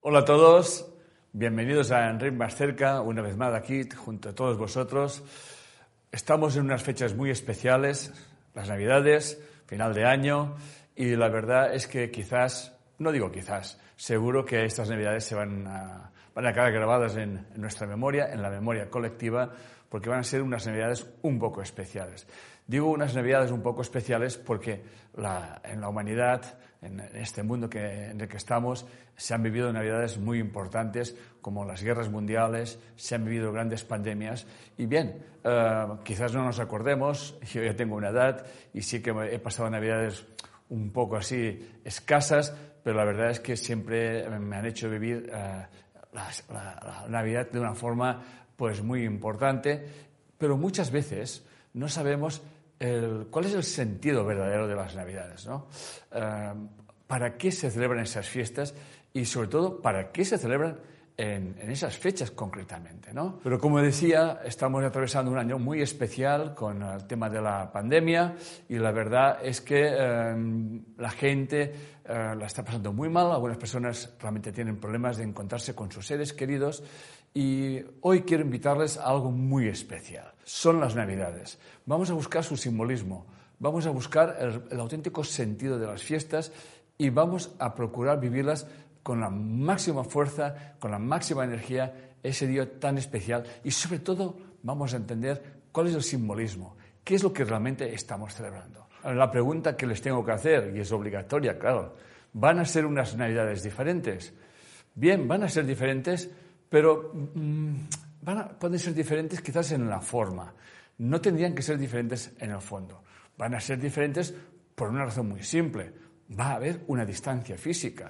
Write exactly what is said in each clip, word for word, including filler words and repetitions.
Hola a todos, bienvenidos a Enric Más Cerca, una vez más aquí junto a todos vosotros. Estamos en unas fechas muy especiales, las Navidades, final de año, y la verdad es que quizás, no digo quizás, seguro que estas Navidades se van a, van a quedar grabadas en, en nuestra memoria, en la memoria colectiva, porque van a ser unas Navidades un poco especiales. Digo unas Navidades un poco especiales porque la, en la humanidad, en este mundo que, en el que estamos, se han vivido Navidades muy importantes, como las guerras mundiales, se han vivido grandes pandemias. Y bien, eh, quizás no nos acordemos, yo ya tengo una edad y sí que he pasado Navidades un poco así escasas, pero la verdad es que siempre me han hecho vivir eh, la, la, la Navidad de una forma pues muy importante, pero muchas veces no sabemos el, cuál es el sentido verdadero de las Navidades, ¿no? Eh, ¿Para qué se celebran esas fiestas? Y sobre todo, ¿para qué se celebran en, en esas fechas concretamente, ¿no? Pero como decía, estamos atravesando un año muy especial con el tema de la pandemia y la verdad es que eh, la gente eh, la está pasando muy mal. Algunas personas realmente tienen problemas de encontrarse con sus seres queridos y hoy quiero invitarles a algo muy especial. Son las Navidades. Vamos a buscar su simbolismo, vamos a buscar el, el auténtico sentido de las fiestas y vamos a procurar vivirlas con la máxima fuerza, con la máxima energía, ese día tan especial. Y sobre todo vamos a entender cuál es el simbolismo, qué es lo que realmente estamos celebrando. La pregunta que les tengo que hacer, y es obligatoria, claro, ¿van a ser unas Navidades diferentes? Bien, van a ser diferentes, pero mmm, van a, pueden ser diferentes quizás en la forma. No tendrían que ser diferentes en el fondo. Van a ser diferentes por una razón muy simple. Va a haber una distancia física.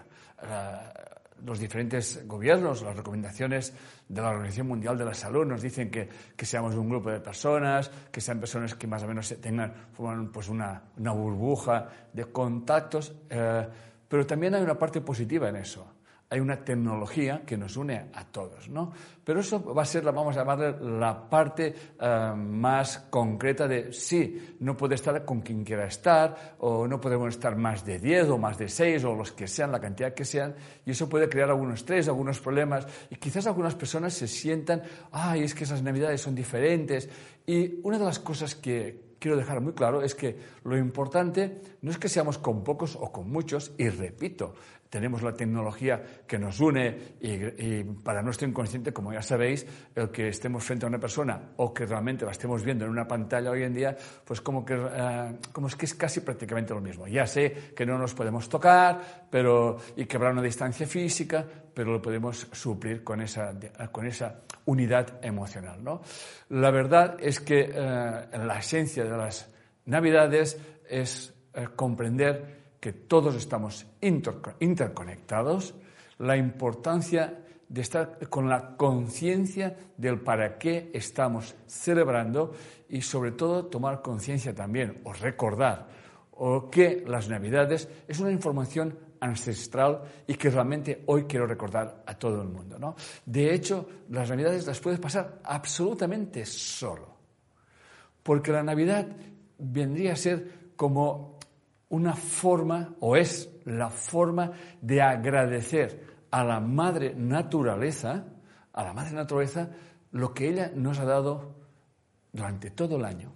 Uh, los diferentes gobiernos, las recomendaciones de la Organización Mundial de la Salud nos dicen que, que seamos un grupo de personas, que sean personas que más o menos tengan forman, pues una, una burbuja de contactos, uh, pero también hay una parte positiva en eso. Hay una tecnología que nos une a todos, ¿no? Pero eso va a ser, la, vamos a llamarle, la parte uh, más concreta de sí, no puede estar con quien quiera estar, o no podemos estar más de diez o más de seis, o los que sean, la cantidad que sean, y eso puede crear algún estrés, algunos problemas, y quizás algunas personas se sientan, ay, es que esas Navidades son diferentes, y una de las cosas que quiero dejar muy claro es que lo importante no es que seamos con pocos o con muchos, y repito, tenemos la tecnología que nos une y, y para nuestro inconsciente, como ya sabéis, el que estemos frente a una persona o que realmente la estemos viendo en una pantalla hoy en día, pues como que, uh, como es que es casi prácticamente lo mismo. Ya sé que no nos podemos tocar pero, y que habrá una distancia física, pero lo podemos suplir con esa, con esa unidad emocional, ¿no? La verdad es que uh, la esencia de las Navidades es uh, comprender que todos estamos interconectados, la importancia de estar con la conciencia del para qué estamos celebrando y sobre todo tomar conciencia también o recordar o que las Navidades es una información ancestral y que realmente hoy quiero recordar a todo el mundo, ¿no? De hecho, las Navidades las puedes pasar absolutamente solo, porque la Navidad vendría a ser como una forma, o es la forma de agradecer a la madre naturaleza, a la madre naturaleza, lo que ella nos ha dado durante todo el año.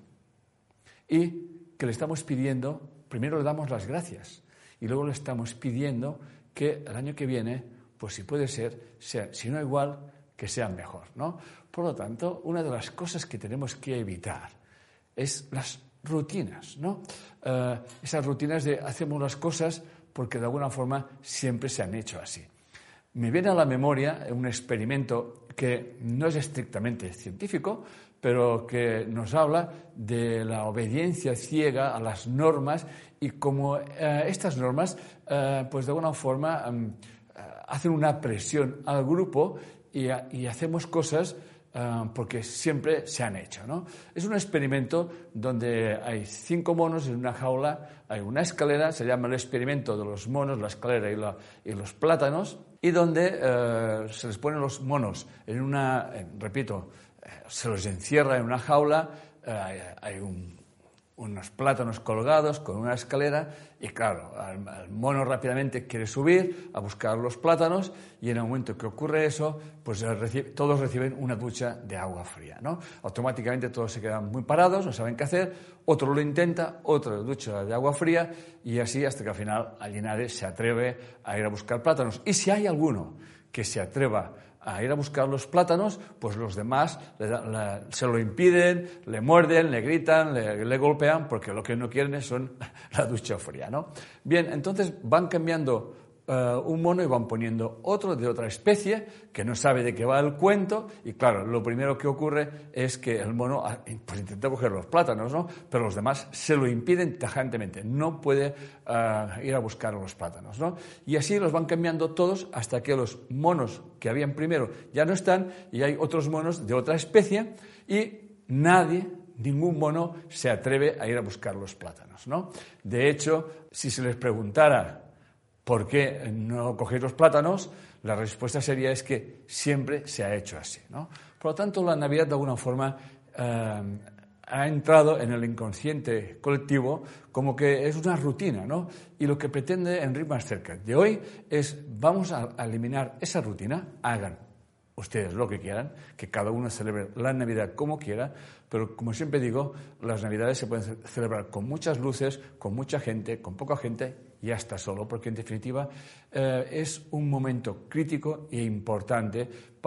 Y que le estamos pidiendo, primero le damos las gracias, y luego le estamos pidiendo que el año que viene, pues si puede ser, sea, si no igual, que sea mejor, ¿no? Por lo tanto, una de las cosas que tenemos que evitar es las rutinas, ¿no? Uh, esas rutinas de hacemos las cosas porque de alguna forma siempre se han hecho así. Me viene a la memoria un experimento que no es estrictamente científico, pero que nos habla de la obediencia ciega a las normas y cómo uh, estas normas, uh, pues de alguna forma um, hacen una presión al grupo y, y hacemos cosas Uh, porque siempre se han hecho, ¿no? Es un experimento donde hay cinco monos en una jaula, hay una escalera, se llama el experimento de los monos, la escalera y, la, y los plátanos, y donde uh, se les ponen los monos en una, eh, repito, eh, se los encierra en una jaula, uh, hay un, unos plátanos colgados con una escalera y claro, el, el mono rápidamente quiere subir a buscar los plátanos y en el momento que ocurre eso, pues recibe, todos reciben una ducha de agua fría, ¿no? Automáticamente todos se quedan muy parados, no saben qué hacer, otro lo intenta, otro ducha de agua fría y así hasta que al final allí nadie se atreve a ir a buscar plátanos. Y si hay alguno que se atreva a ir a buscar los plátanos, pues los demás le da, le, se lo impiden, le muerden, le gritan, le, le golpean, porque lo que no quieren es son la ducha fría, ¿no? Bien, entonces van cambiando uh, un mono y van poniendo otro de otra especie que no sabe de qué va el cuento y claro, lo primero que ocurre es que el mono pues, intenta coger los plátanos, ¿no? Pero los demás se lo impiden tajantemente, no puede uh, ir a buscar los plátanos, ¿no? Y así los van cambiando todos hasta que los monos que habían primero ya no están y hay otros monos de otra especie y nadie, ningún mono se atreve a ir a buscar los plátanos, ¿no? De hecho, si se les preguntara ¿por qué no cogéis los plátanos? La respuesta sería es que siempre se ha hecho así, ¿no? Por lo tanto, la Navidad de alguna forma eh, ha entrado en el inconsciente colectivo como que es una rutina, ¿no? Y lo que pretende Enric Mas Cerca de hoy es vamos a eliminar esa rutina, hagan ustedes lo que quieran, que cada uno celebre la Navidad como quiera, pero como siempre digo, las Navidades se pueden celebrar con muchas luces, con mucha gente, con poca gente y hasta solo, porque en definitiva eh, es un momento crítico e importante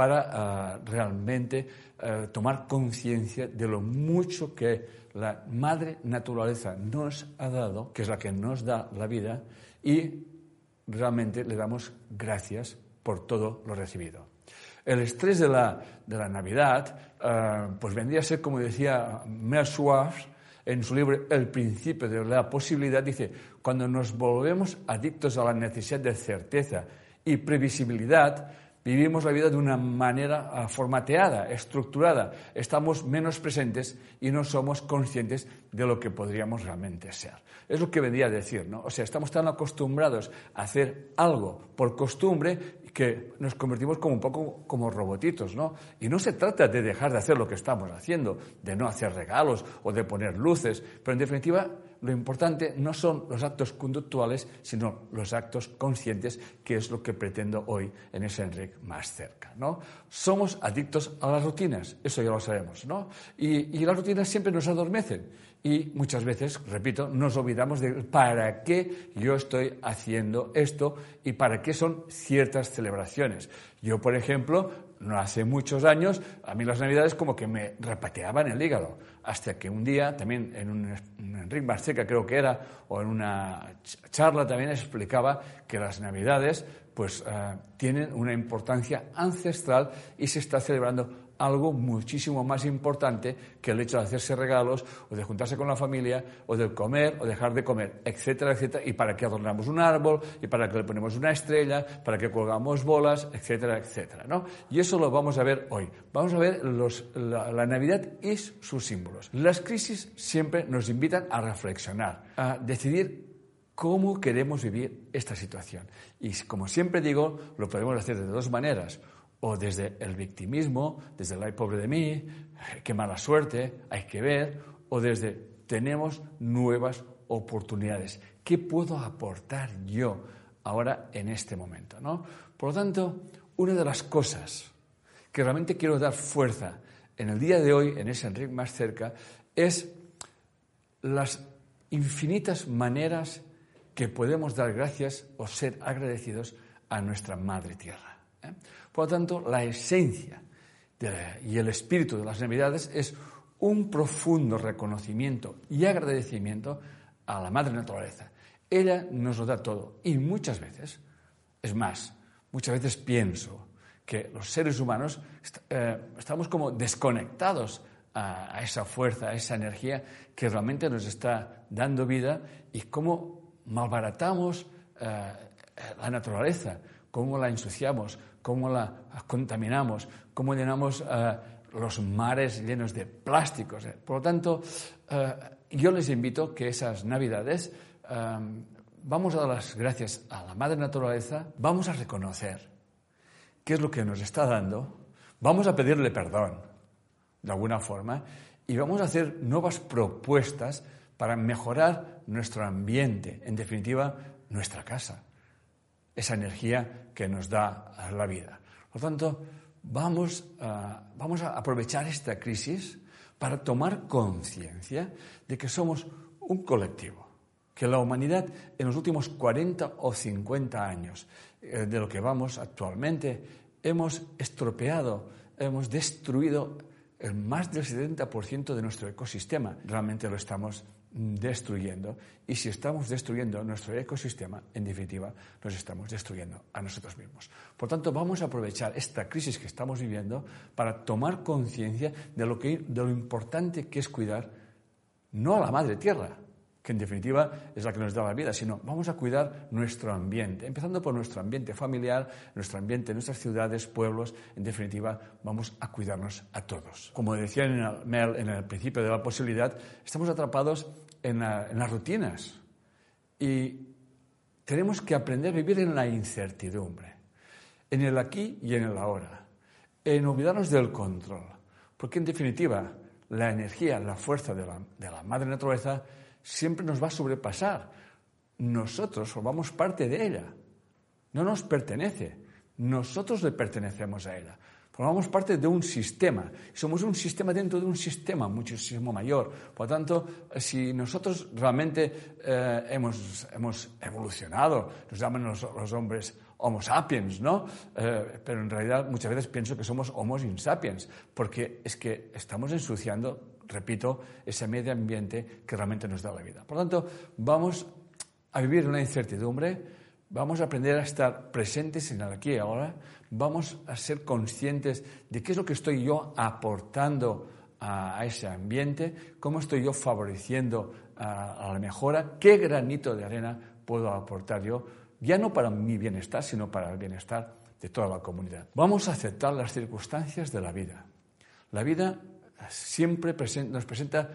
para uh, realmente uh, tomar conciencia de lo mucho que la madre naturaleza nos ha dado, que es la que nos da la vida, y realmente le damos gracias por todo lo recibido. El estrés de la, de la Navidad eh, pues vendría a ser, como decía Mel Schwartz en su libro El principio de la posibilidad, dice, cuando nos volvemos adictos a la necesidad de certeza y previsibilidad, vivimos la vida de una manera uh, formateada, estructurada, estamos menos presentes y no somos conscientes de lo que podríamos realmente ser. Es lo que vendría a decir, ¿no? O sea, estamos tan acostumbrados a hacer algo por costumbre que nos convertimos como un poco como robotitos, ¿no? Y no se trata de dejar de hacer lo que estamos haciendo, de no hacer regalos o de poner luces, pero en definitiva lo importante no son los actos conductuales, sino los actos conscientes, que es lo que pretendo hoy en ese Enric Mas Cerca, ¿no? Somos adictos a las rutinas, eso ya lo sabemos, ¿no? Y, y las rutinas siempre nos adormecen. Y muchas veces, repito, nos olvidamos de para qué yo estoy haciendo esto y para qué son ciertas celebraciones. Yo, por ejemplo, no hace muchos años, a mí las Navidades como que me repateaban el hígado, hasta que un día, también en un, un Enric Mas Cerca creo que era, o en una charla también explicaba que las Navidades pues uh, tienen una importancia ancestral y se está celebrando algo muchísimo más importante que el hecho de hacerse regalos o de juntarse con la familia o de comer o dejar de comer, etcétera, etcétera, y para qué adornamos un árbol y para qué le ponemos una estrella, para qué colgamos bolas, etcétera, etcétera, ¿no? Y eso lo vamos a ver hoy. Vamos a ver los, la, la Navidad y sus símbolos. Las crisis siempre nos invitan a reflexionar, a decidir cómo queremos vivir esta situación. Y como siempre digo, lo podemos hacer de dos maneras. O desde el victimismo, desde el ay pobre de mí, qué mala suerte, hay que ver, o desde tenemos nuevas oportunidades. ¿Qué puedo aportar yo ahora en este momento, ¿no? Por lo tanto, una de las cosas que realmente quiero dar fuerza en el día de hoy, en ese Enric Mas Cerca, es las infinitas maneras que podemos dar gracias o ser agradecidos a nuestra Madre Tierra, ¿eh? Por lo tanto, la esencia de la, y el espíritu de las Navidades es un profundo reconocimiento y agradecimiento a la Madre Naturaleza. Ella nos lo da todo y muchas veces, es más, muchas veces pienso que los seres humanos est- eh, estamos como desconectados a, a esa fuerza, a esa energía que realmente nos está dando vida y cómo malbaratamos eh, la naturaleza, cómo la ensuciamos, cómo la contaminamos, cómo llenamos uh, los mares llenos de plásticos. Por lo tanto, uh, yo les invito que esas Navidades um, vamos a dar las gracias a la Madre Naturaleza, vamos a reconocer qué es lo que nos está dando, vamos a pedirle perdón, de alguna forma, y vamos a hacer nuevas propuestas para mejorar nuestro ambiente, en definitiva, nuestra casa, esa energía que nos da la vida. Por lo tanto, vamos a, vamos a aprovechar esta crisis para tomar conciencia de que somos un colectivo, que la humanidad en los últimos cuarenta o cincuenta años eh, de lo que vamos actualmente hemos estropeado, hemos destruido el más del setenta por ciento de nuestro ecosistema. Realmente lo estamos destruyendo, y si estamos destruyendo nuestro ecosistema, en definitiva, nos estamos destruyendo a nosotros mismos. Por tanto, vamos a aprovechar esta crisis que estamos viviendo para tomar conciencia de lo que, de lo importante que es cuidar no a la madre tierra, que en definitiva es la que nos da la vida, sino vamos a cuidar nuestro ambiente, empezando por nuestro ambiente familiar, nuestro ambiente en nuestras ciudades, pueblos. En definitiva, vamos a cuidarnos a todos. Como decía en el, Mel en el principio de la posibilidad, estamos atrapados en, la, en las rutinas y tenemos que aprender a vivir en la incertidumbre, en el aquí y en el ahora, en olvidarnos del control, porque en definitiva la energía, la fuerza de la, de la madre naturaleza siempre nos va a sobrepasar. Nosotros formamos parte de ella. No nos pertenece. Nosotros le pertenecemos a ella. Formamos parte de un sistema. Somos un sistema dentro de un sistema muchísimo mayor. Por lo tanto, si nosotros realmente eh, hemos, hemos evolucionado, nos llaman los, los hombres Homo sapiens, ¿no? Eh, pero en realidad muchas veces pienso que somos Homo insapiens, porque es que estamos ensuciando, repito, ese medio ambiente que realmente nos da la vida. Por lo tanto, vamos a vivir una incertidumbre, vamos a aprender a estar presentes en el aquí y ahora, vamos a ser conscientes de qué es lo que estoy yo aportando a, a ese ambiente, cómo estoy yo favoreciendo a, a la mejora, qué granito de arena puedo aportar yo, ya no para mi bienestar, sino para el bienestar de toda la comunidad. Vamos a aceptar las circunstancias de la vida. La vida siempre present, nos presenta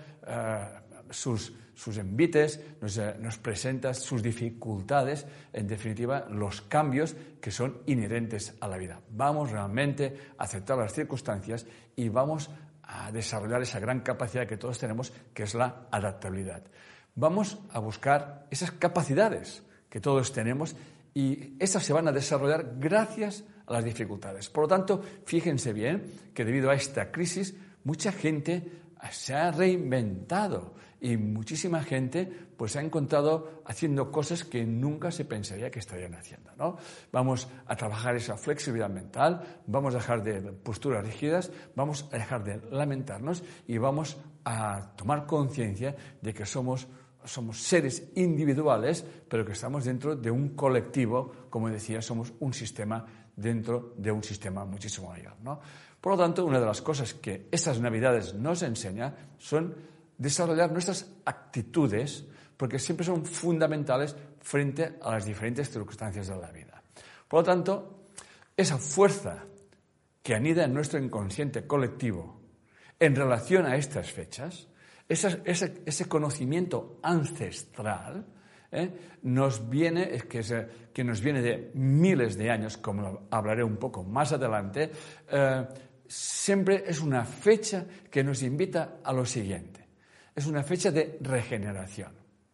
uh, sus, sus envites, nos, uh, nos presenta sus dificultades, en definitiva, los cambios que son inherentes a la vida. Vamos realmente a aceptar las circunstancias y vamos a desarrollar esa gran capacidad que todos tenemos, que es la adaptabilidad. Vamos a buscar esas capacidades que todos tenemos y esas se van a desarrollar gracias a las dificultades. Por lo tanto, fíjense bien que debido a esta crisis mucha gente se ha reinventado y muchísima gente pues ha encontrado haciendo cosas que nunca se pensaría que estarían haciendo, ¿no? Vamos a trabajar esa flexibilidad mental, vamos a dejar de posturas rígidas, vamos a dejar de lamentarnos y vamos a tomar conciencia de que somos Somos seres individuales, pero que estamos dentro de un colectivo, como decía, somos un sistema dentro de un sistema muchísimo mayor, ¿no? Por lo tanto, una de las cosas que estas Navidades nos enseña son desarrollar nuestras actitudes, porque siempre son fundamentales frente a las diferentes circunstancias de la vida. Por lo tanto, esa fuerza que anida en nuestro inconsciente colectivo en relación a estas fechas, Ese, ese, ese conocimiento ancestral ¿eh? nos viene, es que, es, que nos viene de miles de años, como hablaré un poco más adelante, eh, siempre es una fecha que nos invita a lo siguiente. Es una fecha de regeneración.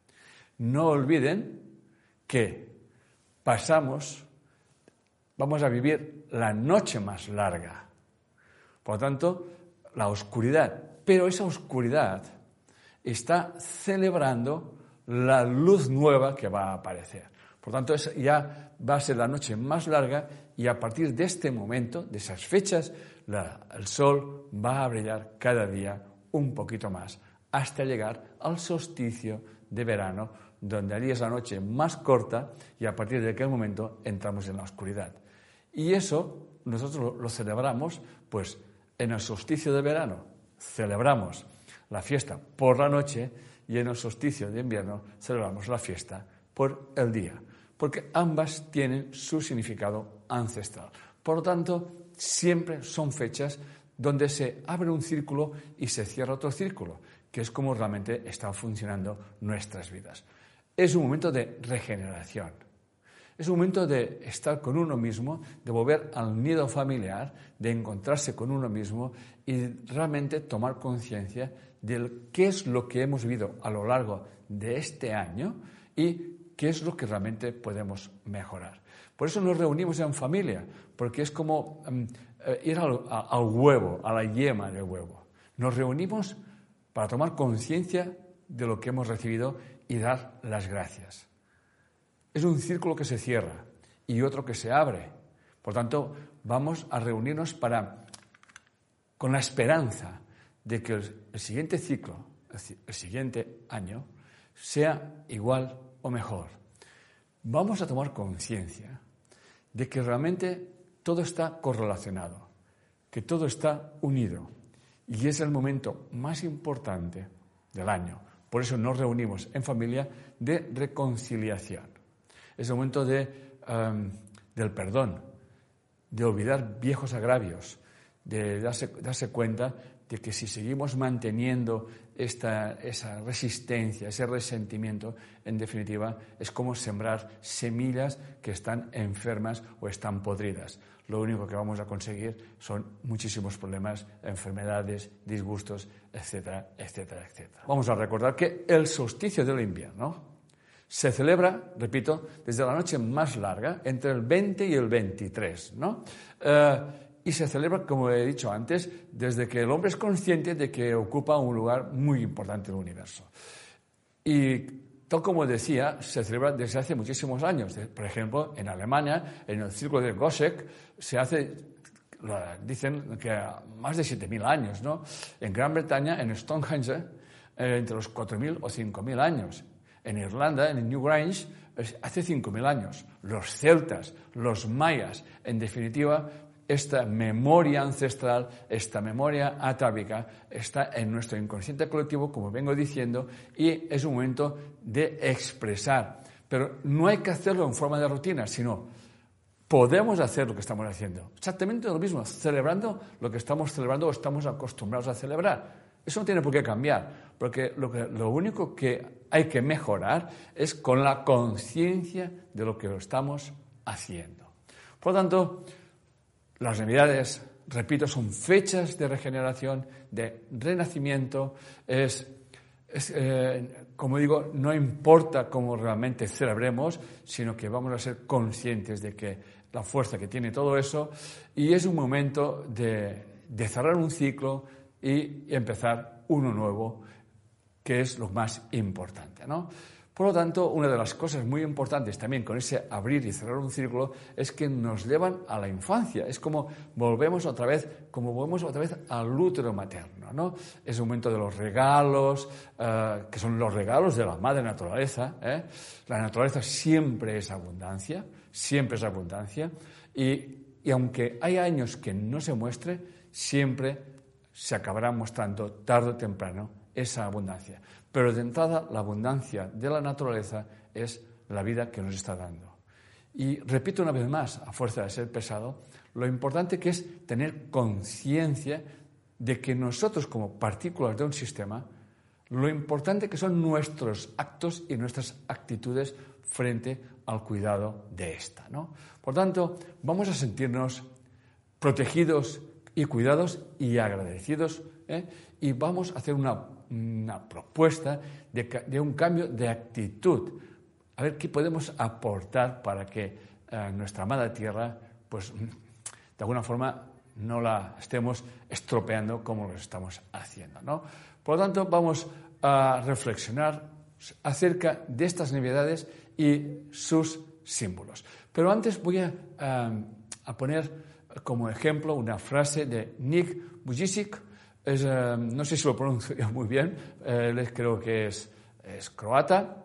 No olviden que pasamos, vamos a vivir la noche más larga. Por lo tanto, la oscuridad. Pero esa oscuridad está celebrando la luz nueva que va a aparecer. Por tanto, ya va a ser la noche más larga y a partir de este momento, de esas fechas, la, el sol va a brillar cada día un poquito más hasta llegar al solsticio de verano, donde allí es la noche más corta y a partir de aquel momento entramos en la oscuridad. Y eso nosotros lo, lo celebramos pues en el solsticio de verano. Celebramos la fiesta por la noche y en el solsticio de invierno celebramos la fiesta por el día, porque ambas tienen su significado ancestral. Por lo tanto, siempre son fechas donde se abre un círculo y se cierra otro círculo, que es como realmente están funcionando nuestras vidas. Es un momento de regeneración. Es un momento de estar con uno mismo, de volver al nido familiar, de encontrarse con uno mismo y realmente tomar conciencia de qué es lo que hemos vivido a lo largo de este año y qué es lo que realmente podemos mejorar. Por eso nos reunimos en familia, porque es como um, ir al, a, al huevo, a la yema del huevo. Nos reunimos para tomar conciencia de lo que hemos recibido y dar las gracias. Es un círculo que se cierra y otro que se abre. Por tanto, vamos a reunirnos para, con la esperanza de que el, el siguiente ciclo, el, el siguiente año, sea igual o mejor. Vamos a tomar conciencia de que realmente todo está correlacionado, que todo está unido y es el momento más importante del año. Por eso nos reunimos en familia de reconciliación. Es el momento de, um, del perdón, de olvidar viejos agravios, de darse, darse cuenta de que si seguimos manteniendo esta, esa resistencia, ese resentimiento, en definitiva, es como sembrar semillas que están enfermas o están podridas. Lo único que vamos a conseguir son muchísimos problemas, enfermedades, disgustos, etcétera, etcétera, etcétera. Vamos a recordar que el solsticio del invierno se celebra, repito, desde la noche más larga, entre el veinte y el veintitrés, ¿no? Eh, y se celebra, como he dicho antes, desde que el hombre es consciente de que ocupa un lugar muy importante en el universo. Y tal como decía, se celebra desde hace muchísimos años. Por ejemplo, en Alemania, en el círculo de Goseck, se hace, dicen que más de siete mil años, ¿no? En Gran Bretaña, en Stonehenge, entre los cuatro mil o cinco mil años. En Irlanda, en Newgrange, hace cinco mil años. Los celtas, los mayas, en definitiva, esta memoria ancestral, esta memoria atávica, está en nuestro inconsciente colectivo, como vengo diciendo, y es un momento de expresar. Pero no hay que hacerlo en forma de rutina, sino podemos hacer lo que estamos haciendo. Exactamente lo mismo, celebrando lo que estamos celebrando o estamos acostumbrados a celebrar. Eso no tiene por qué cambiar, porque lo, que, lo único que hay que mejorar es con la conciencia de lo que lo estamos haciendo. Por lo tanto, las Navidades, repito, son fechas de regeneración, de renacimiento. Es, es eh, como digo, no importa cómo realmente celebremos, sino que vamos a ser conscientes de que la fuerza que tiene todo eso, y es un momento de, de cerrar un ciclo y empezar uno nuevo, que es lo más importante, ¿no? Por lo tanto, una de las cosas muy importantes también con ese abrir y cerrar un círculo es que nos llevan a la infancia. Es como volvemos otra vez, como volvemos otra vez al útero materno, ¿no? Es un momento de los regalos, uh, que son los regalos de la madre naturaleza, ¿eh? La naturaleza siempre es abundancia, siempre es abundancia, y, y aunque hay años que no se muestre, siempre se acabará mostrando tarde o temprano esa abundancia. Pero de entrada, la abundancia de la naturaleza es la vida que nos está dando. Y repito una vez más, a fuerza de ser pesado, lo importante que es tener conciencia de que nosotros, como partículas de un sistema, lo importante que son nuestros actos y nuestras actitudes frente al cuidado de esta, ¿no? Por tanto, vamos a sentirnos protegidos y cuidados y agradecidos, ¿eh? Y vamos a hacer una, una propuesta de, de un cambio de actitud. A ver qué podemos aportar para que eh, nuestra amada tierra, pues, de alguna forma, no la estemos estropeando como lo estamos haciendo, ¿no? Por lo tanto, vamos a reflexionar acerca de estas Navidades y sus símbolos. Pero antes voy a, a, a poner como ejemplo una frase de Nick Vujicic. Es, uh, no sé si lo pronuncio muy bien, eh, creo que es, es croata.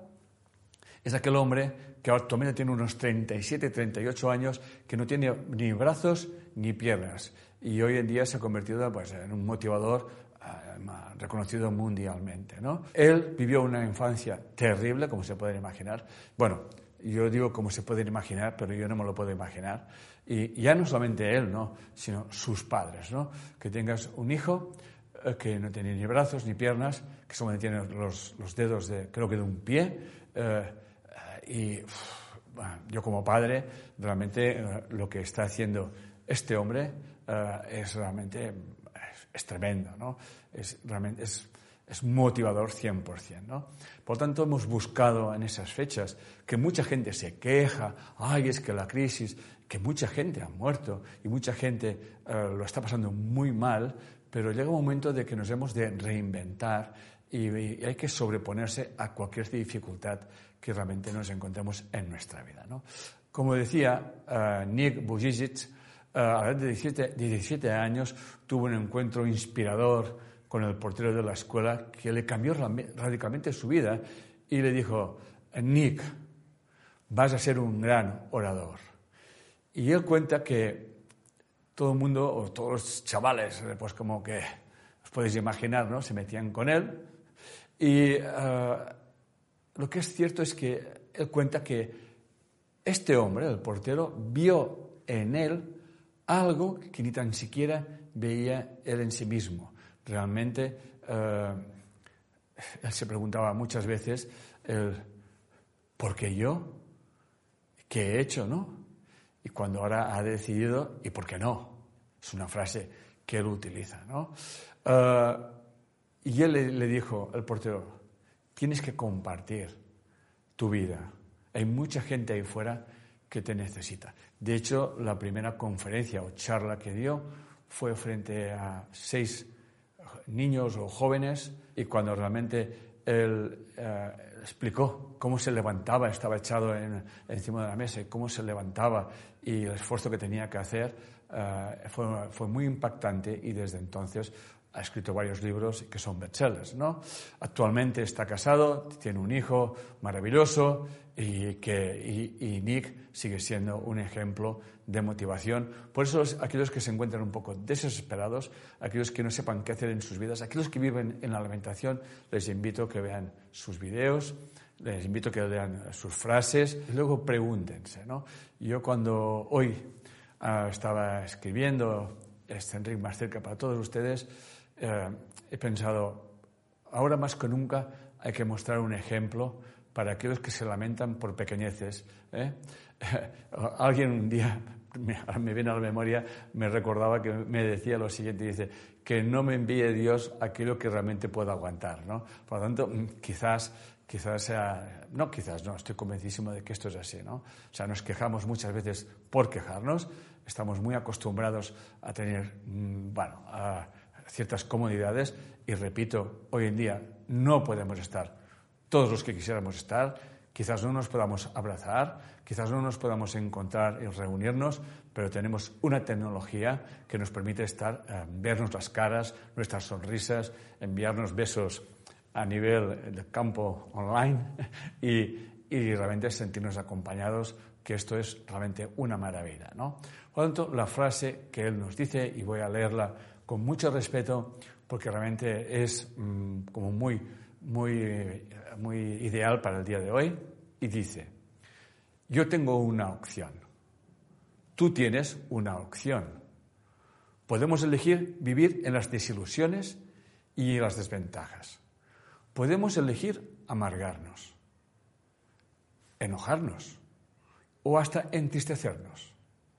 Es aquel hombre que actualmente tiene unos treinta y siete, treinta y ocho años, que no tiene ni brazos ni piernas. Y hoy en día se ha convertido, pues, en un motivador uh, reconocido mundialmente, ¿no? Él vivió una infancia terrible, como se pueden imaginar. Bueno, yo digo como se pueden imaginar, pero yo no me lo puedo imaginar. Y ya no solamente él, ¿no?, sino sus padres, ¿no? Que tengas un hijo eh, que no tiene ni brazos ni piernas, que solamente tiene los, los dedos, de, creo que de un pie. Eh, y uf, bueno, yo como padre, realmente eh, lo que está haciendo este hombre eh, es realmente es, es tremendo, ¿no? Es, realmente es, es motivador cien por ciento, ¿no? Por lo tanto, hemos buscado en esas fechas que mucha gente se queja, ay, es que la crisis, que mucha gente ha muerto y mucha gente uh, lo está pasando muy mal, pero llega un momento de que nos hemos de reinventar y, y hay que sobreponerse a cualquier dificultad que realmente nos encontremos en nuestra vida, ¿no? Como decía uh, Nick Vujicic, uh, a la edad de diecisiete, diecisiete años tuvo un encuentro inspirador con el portero de la escuela que le cambió radicalmente su vida y le dijo, Nick, vas a ser un gran orador. Y él cuenta que todo el mundo, o todos los chavales, pues como que os podéis imaginar, ¿no? Se metían con él. Y uh, lo que es cierto es que él cuenta que este hombre, el portero, vio en él algo que ni tan siquiera veía él en sí mismo. Realmente, uh, él se preguntaba muchas veces, el, ¿por qué yo? ¿Qué he hecho, no? Y cuando ahora ha decidido, ¿y por qué no? Es una frase que él utiliza, ¿no? Uh, y él le, le dijo, el portero, tienes que compartir tu vida. Hay mucha gente ahí fuera que te necesita. De hecho, la primera conferencia o charla que dio fue frente a seis niños o jóvenes y cuando realmente él eh, explicó cómo se levantaba, estaba echado en, encima de la mesa y cómo se levantaba y el esfuerzo que tenía que hacer, eh, fue, fue muy impactante y desde entonces ha escrito varios libros que son bestsellers, ¿no? Actualmente está casado, tiene un hijo maravilloso y, que, y, y Nick sigue siendo un ejemplo de motivación. Por eso aquellos que se encuentran un poco desesperados, aquellos que no sepan qué hacer en sus vidas, aquellos que viven en la lamentación, les invito a que vean sus videos, les invito a que lean sus frases y luego pregúntense, ¿no? Yo cuando hoy uh, estaba escribiendo este Enric Más Cerca para todos ustedes, eh, he pensado, ahora más que nunca hay que mostrar un ejemplo para aquellos que se lamentan por pequeñeces, ¿eh? Alguien un día, me, me viene a la memoria, me recordaba que me decía lo siguiente, dice, que no me envíe Dios aquello que realmente pueda aguantar, ¿no? Por lo tanto, quizás, quizás sea, no quizás, no, estoy convencidísimo de que esto es así, ¿no? O sea, nos quejamos muchas veces por quejarnos, estamos muy acostumbrados a tener, bueno, a ciertas comodidades y repito, hoy en día no podemos estar todos los que quisiéramos estar, quizás no nos podamos abrazar, quizás no nos podamos encontrar y reunirnos, pero tenemos una tecnología que nos permite estar, eh, vernos las caras, nuestras sonrisas, enviarnos besos a nivel del campo online y, y realmente sentirnos acompañados, que esto es realmente una maravilla, ¿no? Por lo tanto, la frase que él nos dice, y voy a leerla con mucho respeto, porque realmente es mmm, como muy, muy, muy ideal para el día de hoy, y dice, yo tengo una opción, tú tienes una opción. Podemos elegir vivir en las desilusiones y en las desventajas. Podemos elegir amargarnos, enojarnos o hasta entristecernos.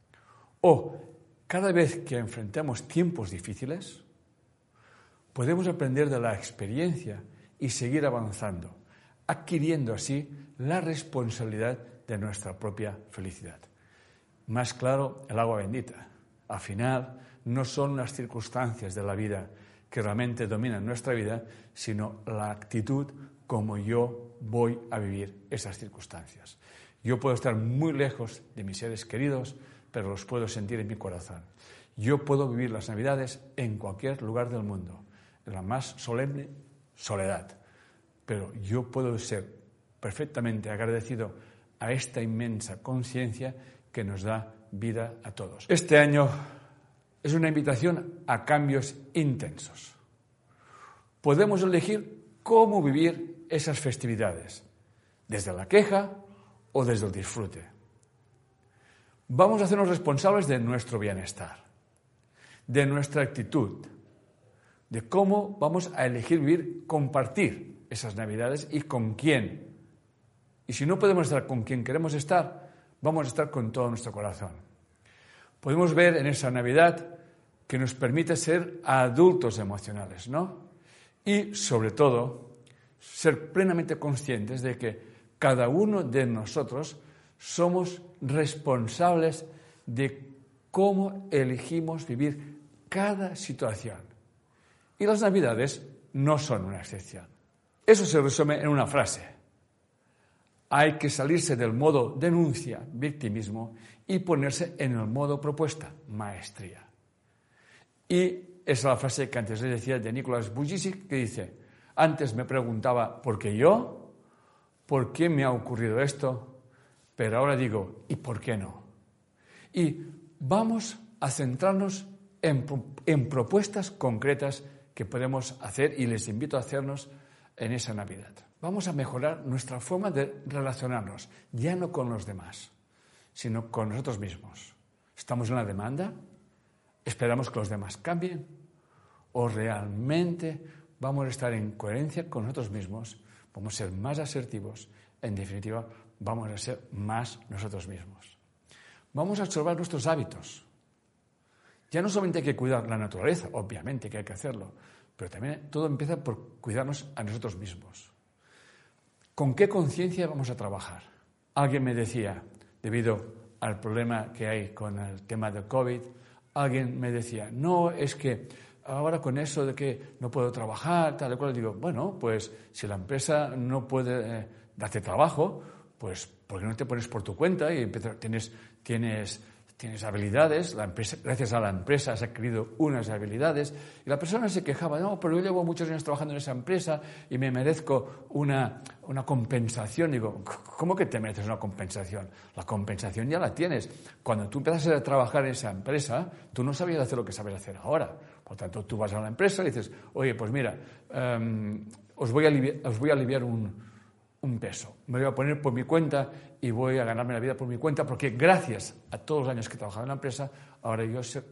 O cada vez que enfrentamos tiempos difíciles, podemos aprender de la experiencia y seguir avanzando, adquiriendo así la responsabilidad de nuestra propia felicidad. Más claro, el agua bendita. Al final, no son las circunstancias de la vida que realmente dominan nuestra vida, sino la actitud como yo voy a vivir esas circunstancias. Yo puedo estar muy lejos de mis seres queridos, pero los puedo sentir en mi corazón. Yo puedo vivir las Navidades en cualquier lugar del mundo, en la más solemne soledad, pero yo puedo ser perfectamente agradecido a esta inmensa conciencia que nos da vida a todos. Este año es una invitación a cambios intensos. Podemos elegir cómo vivir esas festividades, desde la queja o desde el disfrute. Vamos a hacernos responsables de nuestro bienestar, de nuestra actitud, de cómo vamos a elegir vivir, compartir esas Navidades y con quién. Y si no podemos estar con quien queremos estar, vamos a estar con todo nuestro corazón. Podemos ver en esa Navidad que nos permite ser adultos emocionales, ¿no? y, sobre todo, ser plenamente conscientes de que cada uno de nosotros somos responsables de cómo elegimos vivir cada situación. Y las Navidades no son una excepción. Eso se resume en una frase. Hay que salirse del modo denuncia, victimismo, y ponerse en el modo propuesta, maestría. Y esa es la frase que antes les decía de Nicholas Vujicic, que dice, antes me preguntaba ¿por qué yo? ¿Por qué me ha ocurrido esto? Pero ahora digo, ¿y por qué no? Y vamos a centrarnos en, en propuestas concretas que podemos hacer y les invito a hacernos en esa Navidad. Vamos a mejorar nuestra forma de relacionarnos, ya no con los demás, sino con nosotros mismos. ¿Estamos en la demanda? ¿Esperamos que los demás cambien? ¿O realmente vamos a estar en coherencia con nosotros mismos? Vamos a ser más asertivos. En definitiva, vamos a ser más nosotros mismos. Vamos a observar nuestros hábitos. Ya no solamente hay que cuidar la naturaleza, obviamente que hay que hacerlo, pero también todo empieza por cuidarnos a nosotros mismos. ¿Con qué conciencia vamos a trabajar? Alguien me decía, debido al problema que hay con el tema del COVID, alguien me decía, no, es que ahora con eso de que no puedo trabajar, tal y cual, digo, bueno, pues si la empresa no puede eh, darte trabajo, pues ¿por qué no te pones por tu cuenta y empiezas, tienes, tienes, tienes habilidades? La empresa, gracias a la empresa has adquirido unas habilidades. Y la persona se quejaba, no, pero yo llevo muchos años trabajando en esa empresa y me merezco una, una compensación. Digo, ¿cómo que te mereces una compensación? La compensación ya la tienes. Cuando tú empiezas a trabajar en esa empresa, tú no sabías hacer lo que sabes hacer ahora. Por tanto, tú vas a la empresa y dices, oye, pues mira, um, os, voy a aliviar, os voy a aliviar un... un peso. Me voy a poner por mi cuenta y voy a ganarme la vida por mi cuenta porque gracias a todos los años que he trabajado en la empresa, ahora yo sé,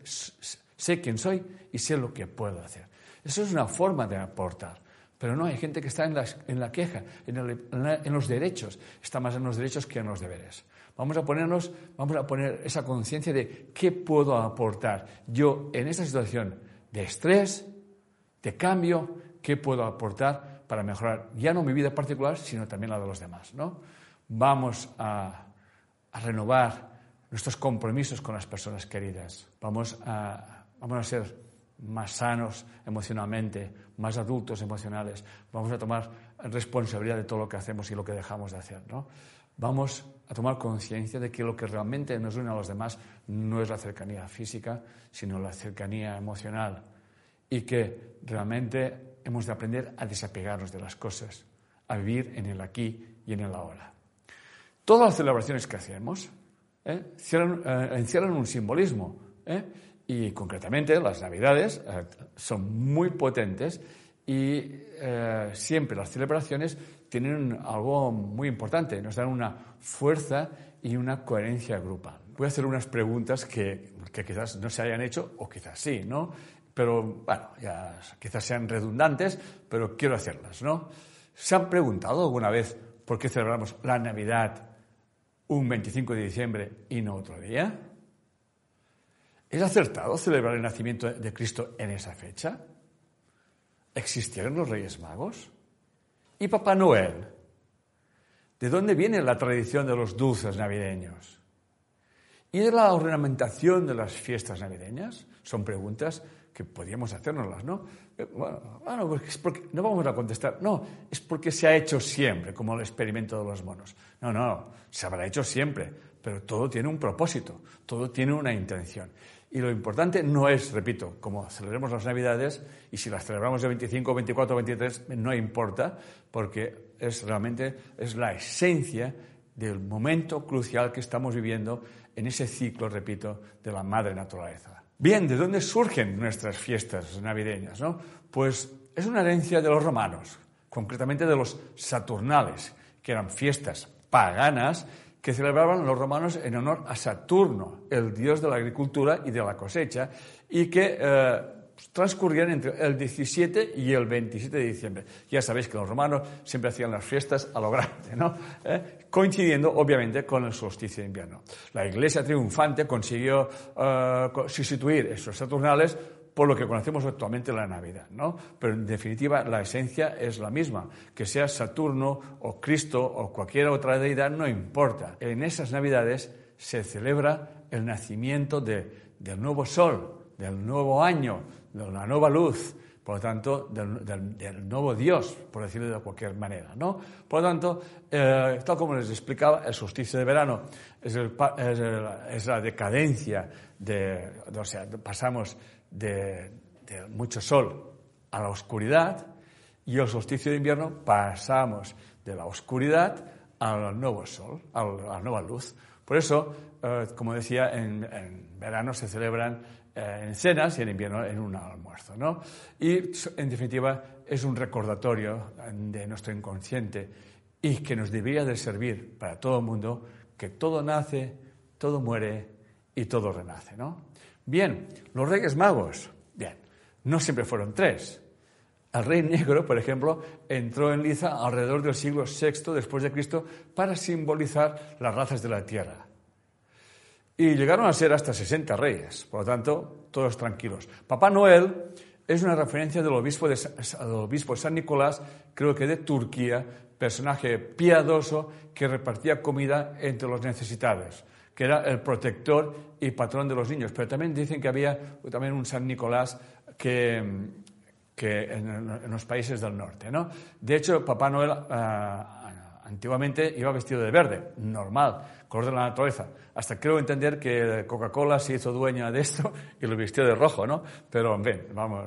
sé quién soy y sé lo que puedo hacer. Eso es una forma de aportar. Pero no, hay gente que está en la, en la queja, en, el, en, la, en los derechos. Está más en los derechos que en los deberes. Vamos a ponernos, vamos a poner esa conciencia de qué puedo aportar yo en esta situación de estrés, de cambio, qué puedo aportar para mejorar ya no mi vida particular, sino también la de los demás, ¿no? Vamos a, a renovar nuestros compromisos con las personas queridas. Vamos a, vamos a ser más sanos emocionalmente, más adultos emocionales. Vamos a tomar responsabilidad de todo lo que hacemos y lo que dejamos de hacer, ¿no? Vamos a tomar conciencia de que lo que realmente nos une a los demás no es la cercanía física, sino la cercanía emocional. Y que realmente hemos de aprender a desapegarnos de las cosas, a vivir en el aquí y en el ahora. Todas las celebraciones que hacemos ¿eh? Cierran, eh, encierran un simbolismo ¿eh? y concretamente las Navidades eh, son muy potentes y eh, siempre las celebraciones tienen algo muy importante, nos dan una fuerza y una coherencia grupal. Voy a hacer unas preguntas que, que quizás no se hayan hecho o quizás sí, ¿no? Pero, bueno, ya quizás sean redundantes, pero quiero hacerlas, ¿no? ¿Se han preguntado alguna vez por qué celebramos la Navidad un veinticinco de diciembre y no otro día? ¿Es acertado celebrar el nacimiento de Cristo en esa fecha? ¿Existieron los Reyes Magos? ¿Y Papá Noel? ¿De dónde viene la tradición de los dulces navideños? ¿Y de la ornamentación de las fiestas navideñas? Son preguntas que podríamos hacérnoslas, ¿no? Bueno, bueno, es porque no vamos a contestar. No, es porque se ha hecho siempre, como el experimento de los monos. No, no, se habrá hecho siempre, pero todo tiene un propósito, todo tiene una intención. Y lo importante no es, repito, como celebremos las Navidades, y si las celebramos el veinticinco, veinticuatro, veintitrés, no importa, porque es realmente es la esencia del momento crucial que estamos viviendo en ese ciclo, repito, de la madre naturaleza. Bien, ¿de dónde surgen nuestras fiestas navideñas, no? Pues es una herencia de los romanos, concretamente de los Saturnales, que eran fiestas paganas que celebraban los romanos en honor a Saturno, el dios de la agricultura y de la cosecha, y que eh, transcurrían entre el diecisiete y el veintisiete de diciembre. Ya sabéis que los romanos siempre hacían las fiestas a lo grande, ¿no? ¿Eh? Coincidiendo, obviamente, con el solsticio de invierno. La Iglesia triunfante consiguió uh, sustituir esos Saturnales por lo que conocemos actualmente la Navidad, ¿no? Pero en definitiva la esencia es la misma, que sea Saturno o Cristo o cualquier otra deidad, no importa. En esas Navidades se celebra el nacimiento de, del nuevo sol, del nuevo año, de la nueva luz, por lo tanto, del, del, del nuevo Dios, por decirlo de cualquier manera, ¿no? Por lo tanto, eh, tal como les explicaba, el solsticio de verano es, el, es, el, es la decadencia de, de, o sea, pasamos de, de mucho sol a la oscuridad, y el solsticio de invierno pasamos de la oscuridad al nuevo sol, a la nueva luz. Por eso, eh, como decía, en, en verano se celebran en cenas y en invierno en un almuerzo, ¿no? Y, en definitiva, es un recordatorio de nuestro inconsciente y que nos debería de servir para todo el mundo, que todo nace, todo muere y todo renace, ¿no? Bien, los Reyes Magos, bien, no siempre fueron tres. El Rey Negro, por ejemplo, entró en liza alrededor del siglo sexto después de Cristo para simbolizar las razas de la tierra. Y llegaron a ser hasta sesenta reyes, por lo tanto, todos tranquilos. Papá Noel es una referencia del obispo de, del obispo San Nicolás, creo que de Turquía, personaje piadoso que repartía comida entre los necesitados, que era el protector y patrón de los niños. Pero también dicen que había también un San Nicolás que, que en, en los países del norte, ¿no? De hecho, Papá Noel uh, antiguamente iba vestido de verde, normal, color de la naturaleza. Hasta creo entender que Coca-Cola se hizo dueña de esto y lo vistió de rojo, ¿no? Pero, en fin, vamos,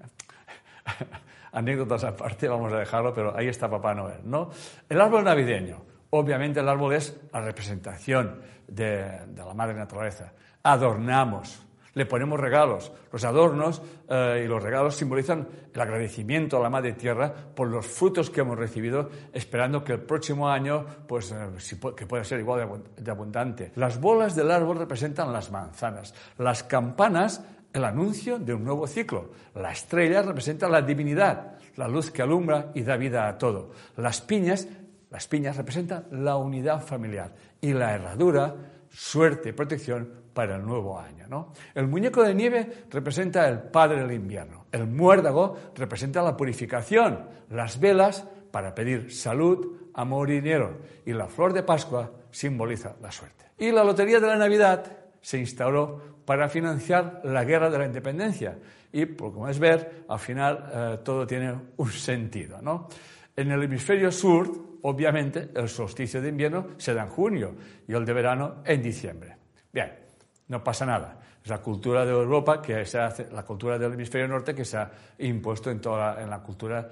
anécdotas aparte, vamos a dejarlo, pero ahí está Papá Noel, ¿no? El árbol navideño, obviamente el árbol es la representación de, de la madre naturaleza. Adornamos, le ponemos regalos. Los adornos eh, y los regalos simbolizan el agradecimiento a la Madre Tierra por los frutos que hemos recibido, esperando que el próximo año, pues, eh, si, que pueda ser igual de, de abundante. Las bolas del árbol representan las manzanas. Las campanas, el anuncio de un nuevo ciclo. La estrella representa la divinidad, la luz que alumbra y da vida a todo. Las piñas, las piñas representan la unidad familiar. Y la herradura, suerte y protección para el nuevo año, ¿no? El muñeco de nieve representa el padre del invierno. El muérdago representa la purificación. Las velas para pedir salud, amor y dinero. Y la flor de Pascua simboliza la suerte. Y la lotería de la Navidad se instauró para financiar la guerra de la independencia. Y, por como es ver, al final eh, todo tiene un sentido, ¿no? En el hemisferio sur, obviamente, el solsticio de invierno se da en junio y el de verano en diciembre. Bien. No pasa nada. Es la cultura de Europa, que se hace, la cultura del hemisferio norte, que se ha impuesto en toda la, en la cultura,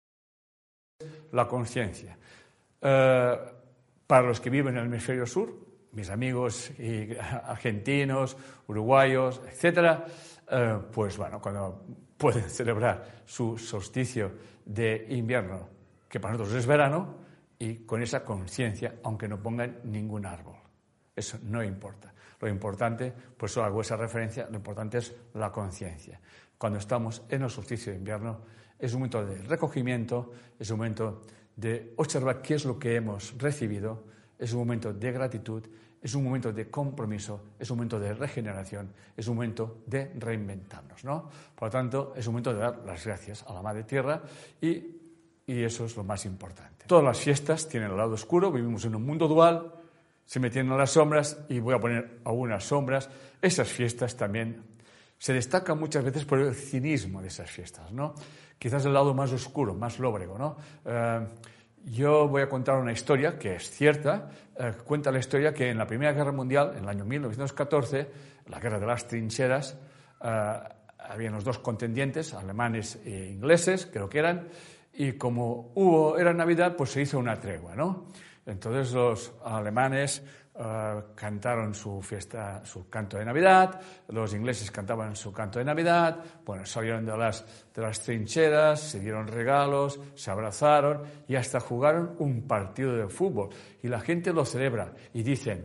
la conciencia. Eh, para los que viven en el hemisferio sur, mis amigos y argentinos, uruguayos, etcétera, eh, pues bueno, cuando pueden celebrar su solsticio de invierno, que para nosotros es verano, y con esa conciencia, aunque no pongan ningún árbol. Eso no importa. Lo importante, por eso hago esa referencia, lo importante es la conciencia. Cuando estamos en el solsticio de invierno, es un momento de recogimiento, es un momento de observar qué es lo que hemos recibido, es un momento de gratitud, es un momento de compromiso, es un momento de regeneración, es un momento de reinventarnos, ¿no? Por lo tanto, es un momento de dar las gracias a la Madre Tierra y, y eso es lo más importante. Todas las fiestas tienen el lado oscuro, vivimos en un mundo dual, se metieron las sombras y voy a poner algunas sombras. Esas fiestas también se destacan muchas veces por el cinismo de esas fiestas, ¿no? Quizás el lado más oscuro, más lóbrego, ¿no? Eh, yo voy a contar una historia que es cierta. Eh, cuenta la historia que en la Primera Guerra Mundial, en el año mil novecientos catorce, la Guerra de las Trincheras, eh, habían los dos contendientes, alemanes e ingleses, creo que eran, y como hubo, era Navidad, pues se hizo una tregua, ¿no? Entonces los alemanes uh, cantaron su fiesta, su canto de Navidad, los ingleses cantaban su canto de Navidad, bueno, salieron de las, de las trincheras, se dieron regalos, se abrazaron y hasta jugaron un partido de fútbol. Y la gente lo celebra y dicen,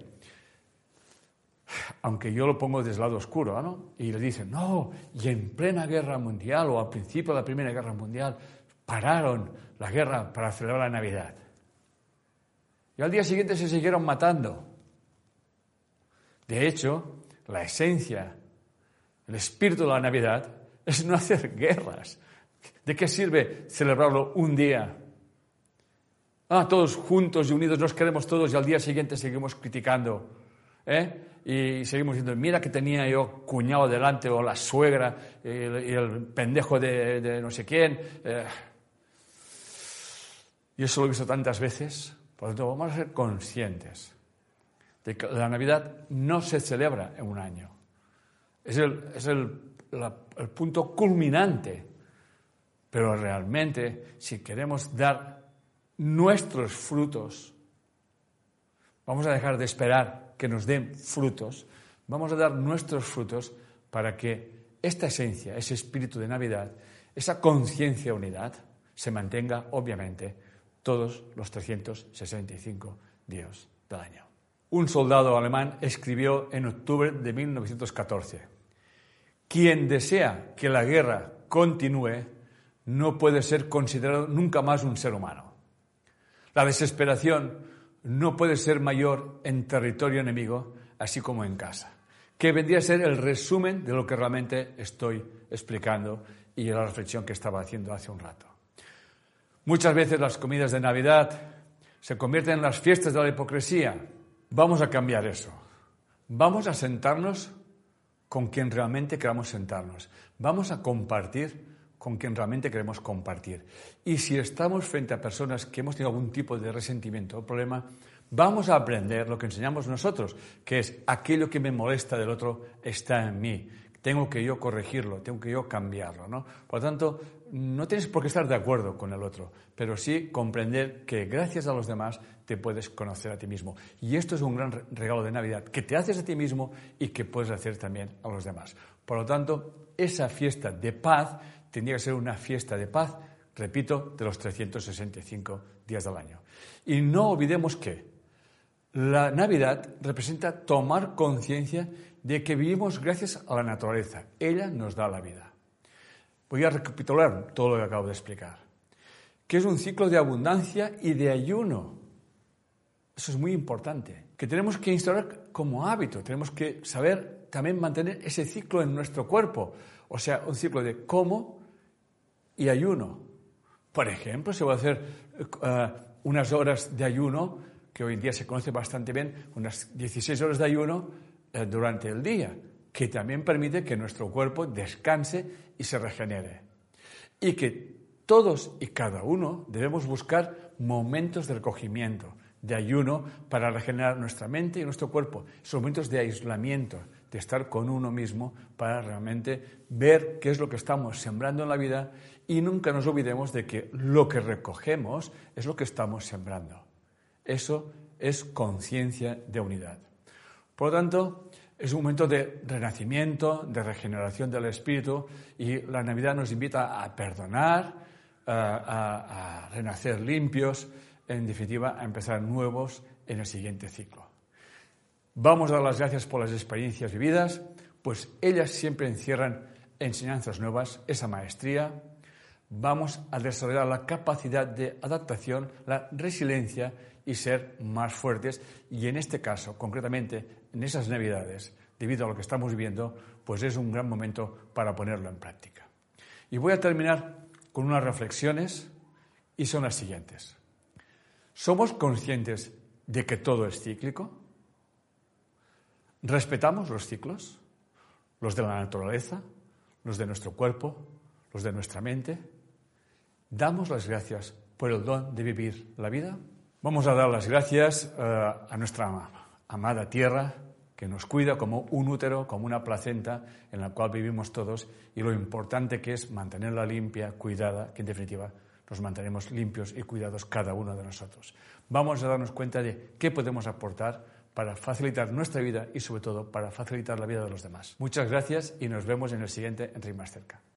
aunque yo lo pongo desde el lado oscuro, ¿no? Y le dicen, no, y en plena guerra mundial o al principio de la Primera Guerra Mundial pararon la guerra para celebrar la Navidad. Y al día siguiente se siguieron matando. De hecho, la esencia, el espíritu de la Navidad es no hacer guerras. ¿De qué sirve celebrarlo un día? Ah, todos juntos y unidos nos queremos todos y al día siguiente seguimos criticando, ¿eh? Y seguimos diciendo, mira que tenía yo cuñado delante, o la suegra, y el, y el pendejo de, de no sé quién. Eh. Y eso lo he visto tantas veces. Por lo tanto, vamos a ser conscientes de que la Navidad no se celebra en un año. Es el, es el, la, el punto culminante. Pero realmente, si queremos dar nuestros frutos, vamos a dejar de esperar que nos den frutos, vamos a dar nuestros frutos para que esta esencia, ese espíritu de Navidad, esa conciencia de unidad, se mantenga, obviamente, todos los trescientos sesenta y cinco días del año. Un soldado alemán escribió en octubre de mil novecientos catorce, quien desea que la guerra continúe no puede ser considerado nunca más un ser humano. La desesperación no puede ser mayor en territorio enemigo, así como en casa, que vendría a ser el resumen de lo que realmente estoy explicando y la reflexión que estaba haciendo hace un rato. Muchas veces las comidas de Navidad se convierten en las fiestas de la hipocresía. Vamos a cambiar eso. Vamos a sentarnos con quien realmente queramos sentarnos. Vamos a compartir con quien realmente queremos compartir. Y si estamos frente a personas que hemos tenido algún tipo de resentimiento o problema, vamos a aprender lo que enseñamos nosotros, que es aquello que me molesta del otro está en mí. Tengo que yo corregirlo, tengo que yo cambiarlo, ¿no? Por lo tanto, no tienes por qué estar de acuerdo con el otro, pero sí comprender que gracias a los demás te puedes conocer a ti mismo. Y esto es un gran regalo de Navidad, que te haces a ti mismo y que puedes hacer también a los demás. Por lo tanto, esa fiesta de paz tendría que ser una fiesta de paz, repito, de los trescientos sesenta y cinco días del año. Y no olvidemos que la Navidad representa tomar conciencia de que vivimos gracias a la naturaleza. Ella nos da la vida. Voy a recapitular todo lo que acabo de explicar. Que es un ciclo de abundancia y de ayuno. Eso es muy importante. Que tenemos que instaurar como hábito. Tenemos que saber también mantener ese ciclo en nuestro cuerpo. O sea, un ciclo de como y ayuno. Por ejemplo, se va a hacer uh, unas horas de ayuno, que hoy en día se conoce bastante bien, unas dieciséis horas de ayuno uh, durante el día, que también permite que nuestro cuerpo descanse y se regenere. Y que todos y cada uno debemos buscar momentos de recogimiento, de ayuno, para regenerar nuestra mente y nuestro cuerpo. Son momentos de aislamiento, de estar con uno mismo para realmente ver qué es lo que estamos sembrando en la vida y nunca nos olvidemos de que lo que recogemos es lo que estamos sembrando. Eso es conciencia de unidad. Por lo tanto, es un momento de renacimiento, de regeneración del espíritu y la Navidad nos invita a perdonar, a, a, a renacer limpios, en definitiva, a empezar nuevos en el siguiente ciclo. Vamos a dar las gracias por las experiencias vividas, pues ellas siempre encierran enseñanzas nuevas, esa maestría. Vamos a desarrollar la capacidad de adaptación, la resiliencia y ser más fuertes. Y en este caso, concretamente, en esas Navidades, debido a lo que estamos viviendo, pues es un gran momento para ponerlo en práctica. Y voy a terminar con unas reflexiones y son las siguientes. ¿Somos conscientes de que todo es cíclico? ¿Respetamos los ciclos? Los de la naturaleza, los de nuestro cuerpo, los de nuestra mente. ¿Damos las gracias por el don de vivir la vida? Vamos a dar las gracias uh, a nuestra amada tierra, que nos cuida como un útero, como una placenta en la cual vivimos todos, y lo importante que es mantenerla limpia, cuidada, que en definitiva nos mantenemos limpios y cuidados cada uno de nosotros. Vamos a darnos cuenta de qué podemos aportar para facilitar nuestra vida y, sobre todo, para facilitar la vida de los demás. Muchas gracias y nos vemos en el siguiente Enric Más Cerca.